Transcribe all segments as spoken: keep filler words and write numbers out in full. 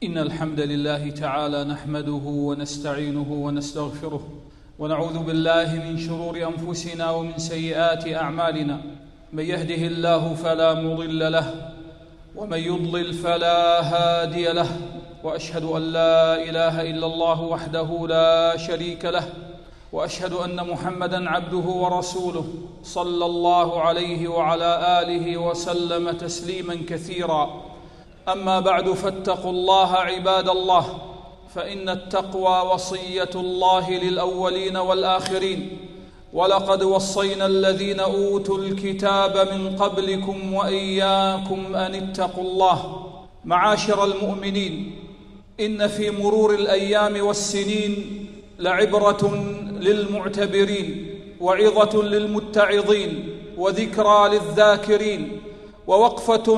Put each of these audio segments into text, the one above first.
إن الحمد لله تعالى نحمده ونستعينه ونستغفره ونعوذ بالله من شرور أنفسنا ومن سيئات أعمالنا. من يهده الله فلا مضل له ومن يضلل فلا هادي له، وأشهد أن لا إله إلا الله وحده لا شريك له، وأشهد أن محمدًا عبده ورسوله صلى الله عليه وعلى آله وسلم تسليمًا كثيرًا. أما بعد، فاتقوا الله عباد الله، فإن التقوى وصية الله للأولين والآخرين، ولقد وصينا الذين أوتوا الكتاب من قبلكم وإياكم أن اتقوا الله. معاشر المؤمنين، إن في مرور الأيام والسنين لعبرة للمعتبرين، وعظة للمتعظين، وذكرى للذاكرين، ووقفة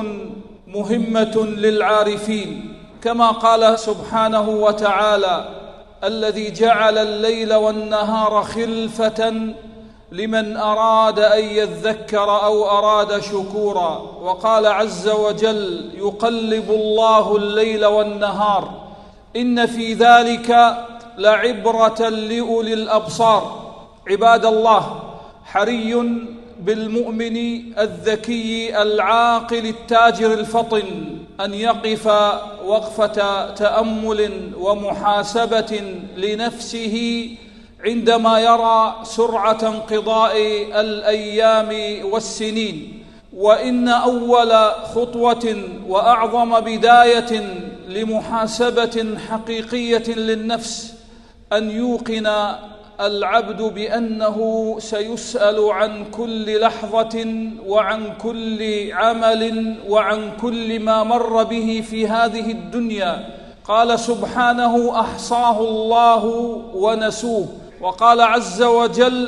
مهمة للعارفين، كما قال سبحانه وتعالى: الذي جعل الليل والنهار خلفة لمن أراد أن يذكر أو أراد شكورا. وقال عز وجل: يقلب الله الليل والنهار إن في ذلك لعبرة لأولي الأبصار. عباد الله، حري بالمؤمن الذكي العاقل التاجر الفطن أن يقف وقفة تأمل ومحاسبة لنفسه عندما يرى سرعة انقضاء الأيام والسنين. وإن أول خطوة وأعظم بداية لمحاسبة حقيقية للنفس أن يوقن العبد بأنه سيسأل عن كل لحظة وعن كل عمل وعن كل ما مر به في هذه الدنيا. قال سبحانه: أحصاه الله ونسوه. وقال عز وجل: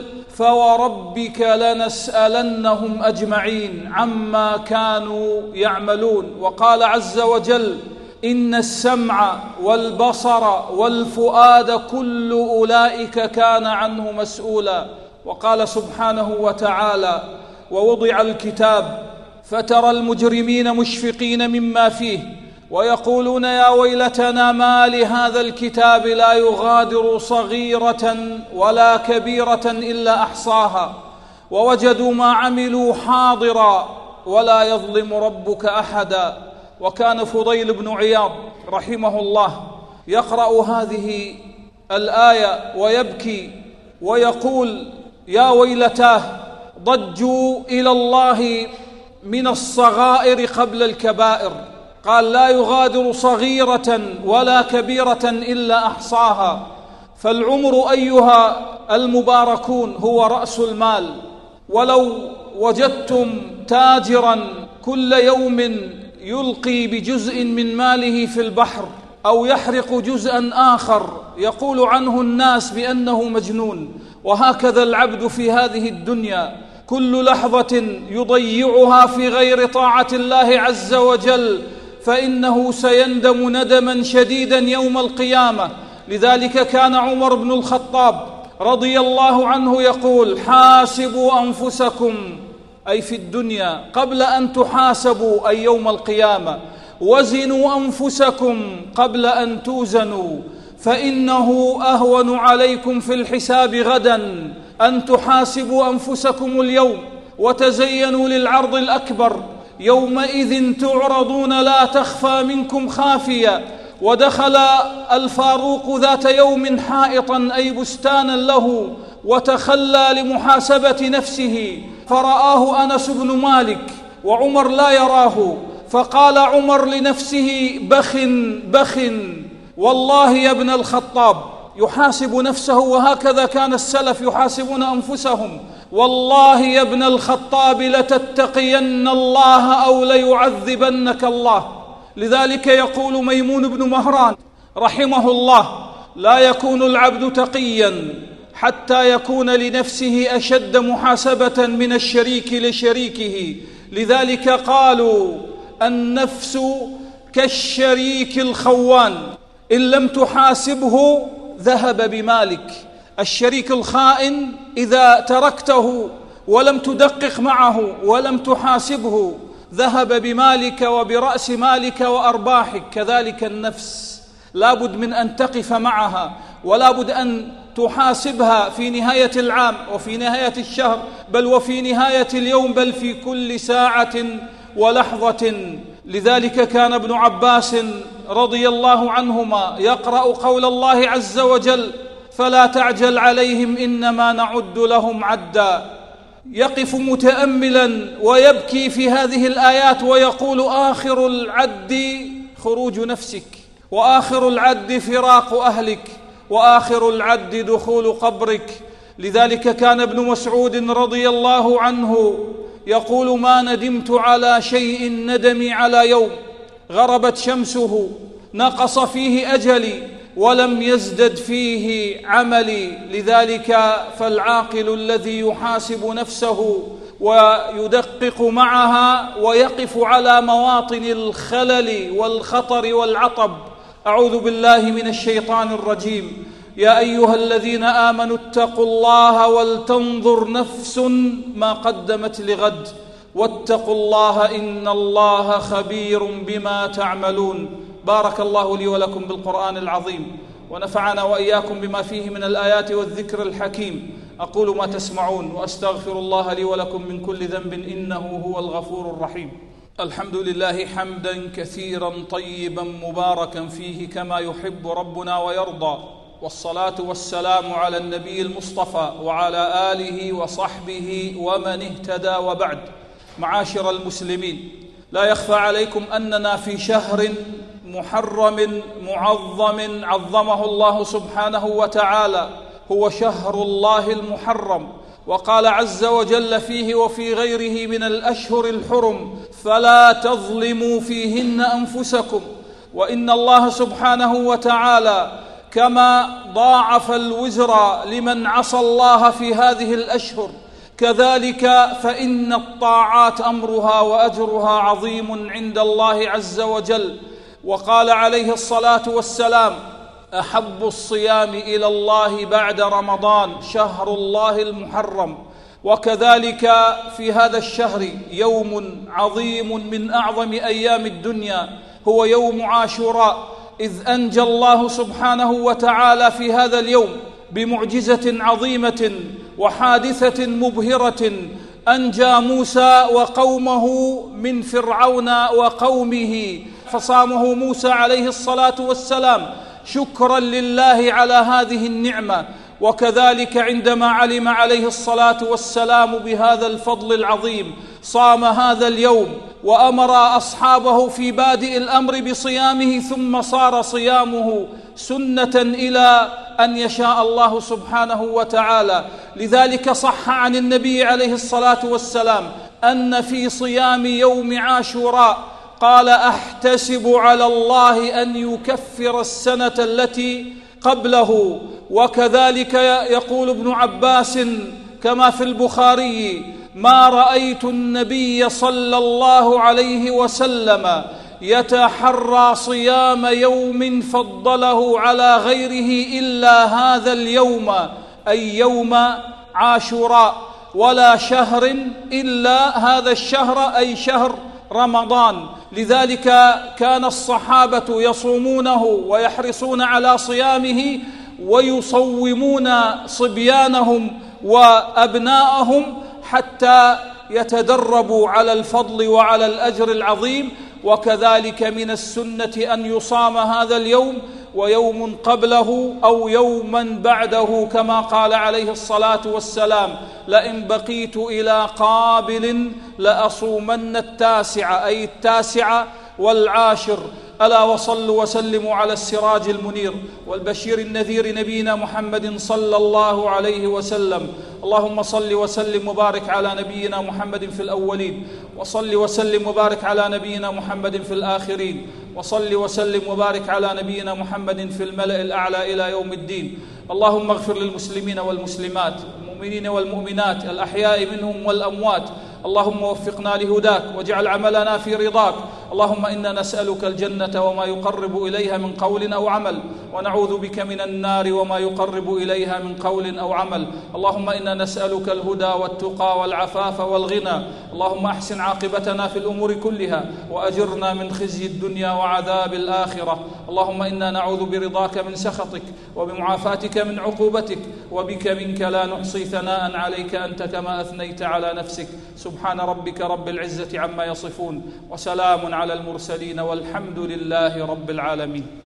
فوربك لنسألنهم أجمعين عما كانوا يعملون. وقال عز وجل: إن السمع والبصر والفؤاد كل أولئك كان عنه مسؤولا. وقال سبحانه وتعالى: ووضع الكتاب فترى المجرمين مشفقين مما فيه ويقولون يا ويلتنا ما لهذا الكتاب لا يغادر صغيرة ولا كبيرة إلا أحصاها ووجدوا ما عملوا حاضرا ولا يظلم ربك أحدا. وكان فضيل بن عياض رحمه الله يقرأ هذه الآية ويبكي ويقول: يا ويلتاه ضجوا إلى الله من الصغائر قبل الكبائر. قال: لا يغادر صغيرة ولا كبيرة إلا أحصاها. فالعمر أيها المباركون هو رأس المال، ولو وجدتم تاجرا كل يوم يلقي بجزء من ماله في البحر أو يحرق جزءا آخر يقول عنه الناس بأنه مجنون. وهكذا العبد في هذه الدنيا، كل لحظة يضيعها في غير طاعة الله عز وجل فإنه سيندم ندما شديدا يوم القيامة. لذلك كان عمر بن الخطاب رضي الله عنه يقول: حاسبوا أنفسكم، أي في الدنيا، قبل أن تحاسبوا، أي يوم القيامة. وزنوا أنفسكم قبل أن توزنوا، فإنه أهون عليكم في الحساب غدا أن تحاسبوا أنفسكم اليوم. وتزينوا للعرض الأكبر، يومئذ تعرضون لا تخفى منكم خافية. ودخل الفاروق ذات يوم حائطا، أي بستانا له، وتخلى لمحاسبة نفسه، فرآه أنس بن مالك وعمر لا يراه، فقال عمر لنفسه: بخ بخ، والله يا ابن الخطاب، يحاسب نفسه. وهكذا كان السلف يحاسبون أنفسهم: والله يا ابن الخطاب لتتقين الله أو ليعذبنك الله. لذلك يقول ميمون بن مهران رحمه الله: لا يكون العبد تقيا حتى يكون لنفسه أشد محاسبة من الشريك لشريكه. لذلك قالوا: النفس كالشريك الخوان، إن لم تحاسبه ذهب بمالك. الشريك الخائن إذا تركته ولم تدقق معه ولم تحاسبه ذهب بمالك وبرأس مالك وأرباحك. كذلك النفس لا بد من أن تقف معها، ولا بد أن تحاسبها في نهاية العام وفي نهاية الشهر، بل وفي نهاية اليوم، بل في كل ساعة ولحظة. لذلك كان ابن عباس رضي الله عنهما يقرأ قول الله عز وجل: فلا تعجل عليهم إنما نعد لهم عدا. يقف متأملا ويبكي في هذه الآيات ويقول: آخر العد خروج نفسك، وآخر العد فراق أهلك، وآخر العد دخول قبرك. لذلك كان ابن مسعود رضي الله عنه يقول: ما ندمت على شيء ندمي على يوم غربت شمسه نقص فيه أجلي ولم يزدد فيه عملي. لذلك فالعاقل الذي يحاسب نفسه ويدقق معها ويقف على مواطن الخلل والخطر والعطب. أعوذ بالله من الشيطان الرجيم. يا أيها الذين آمنوا اتقوا الله ولتنظر نفس ما قدمت لغد واتقوا الله إن الله خبير بما تعملون. بارك الله لي ولكم بالقرآن العظيم، ونفعنا وإياكم بما فيه من الآيات والذكر الحكيم. أقول ما تسمعون وأستغفر الله لي ولكم من كل ذنب إنه هو الغفور الرحيم. الحمد لله حمدا كثيرا طيبا مباركا فيه كما يحب ربنا ويرضى، والصلاة والسلام على النبي المصطفى وعلى آله وصحبه ومن اهتدى، وبعد. معاشر المسلمين، لا يخفى عليكم أننا في شهر محرم معظم عظمه الله سبحانه وتعالى، هو شهر الله المحرم. وقال عز وجل فيه وفي غيره من الأشهر الحرم: فلا تظلموا فيهن أنفسكم. وإن الله سبحانه وتعالى كما ضاعف الوزر لمن عصى الله في هذه الأشهر، كذلك فإن الطاعات أمرها وأجرها عظيم عند الله عز وجل. وقال عليه الصلاة والسلام: أحب الصيام إلى الله بعد رمضان شهر الله المحرم. وكذلك في هذا الشهر يوم عظيم من أعظم أيام الدنيا، هو يوم عاشوراء، إذ أنجى الله سبحانه وتعالى في هذا اليوم بمعجزة عظيمة وحادثة مبهرة. أنجى موسى وقومه من فرعون وقومه، فصامه موسى عليه الصلاة والسلام شكرا لله على هذه النعمة. وكذلك عندما علم عليه الصلاة والسلام بهذا الفضل العظيم صام هذا اليوم، وأمر أصحابه في بادئ الأمر بصيامه، ثم صار صيامه سنة إلى أن يشاء الله سبحانه وتعالى. لذلك صح عن النبي عليه الصلاة والسلام أن في صيام يوم عاشوراء قال: أحتسب على الله أن يكفر السنة التي قبله. وكذلك يقول ابن عباس كما في البخاري: ما رأيت النبي صلى الله عليه وسلم يتحرى صيام يوم فضله على غيره إلا هذا اليوم، أي يوم عاشوراء، ولا شهر إلا هذا الشهر، أي شهر رمضان. لذلك كان الصحابة يصومونه ويحرصون على صيامه، ويصومون صبيانهم وأبناءهم حتى يتدربوا على الفضل وعلى الأجر العظيم. وكذلك من السنة أن يصام هذا اليوم ويوم قبله أو يوما بعده، كما قال عليه الصلاة والسلام: لئن بقيت إلى قابل لأصومن التاسع، أي التاسع والعاشر. ألا وصلوا وسلموا على السراج المنير والبشير النذير نبينا محمد صلى الله عليه وسلم. اللهم صل وسلم وبارك على نبينا محمد في الأولين، وصل وسلم وبارك على نبينا محمد في الآخرين، وصل وسلم وبارك على نبينا محمد في الملأ الأعلى إلى يوم الدين. اللهم اغفر للمسلمين والمسلمات، المؤمنين والمؤمنات، الأحياء منهم والأموات. اللهم وفقنا لهداك، واجعل عملنا في رضاك، اللهم إنا نسألك الجنة وما يقرب إليها من قول أو عمل، ونعوذ بك من النار وما يقرب إليها من قول أو عمل. اللهم إنا نسألك الهدى والتقى والعفاف والغنى. اللهم أحسن عاقبتنا في الأمور كلها، وأجرنا من خزي الدنيا وعذاب الآخرة. اللهم إنا نعوذ برضاك من سخطك، وبمعافاتك من عقوبتك، وبك منك لا نحصي ثناء عليك أنت كما أثنيت على نفسك. سبحان ربك رب العزة عما يصفون، وسلام على المرسلين، والحمد لله رب العالمين.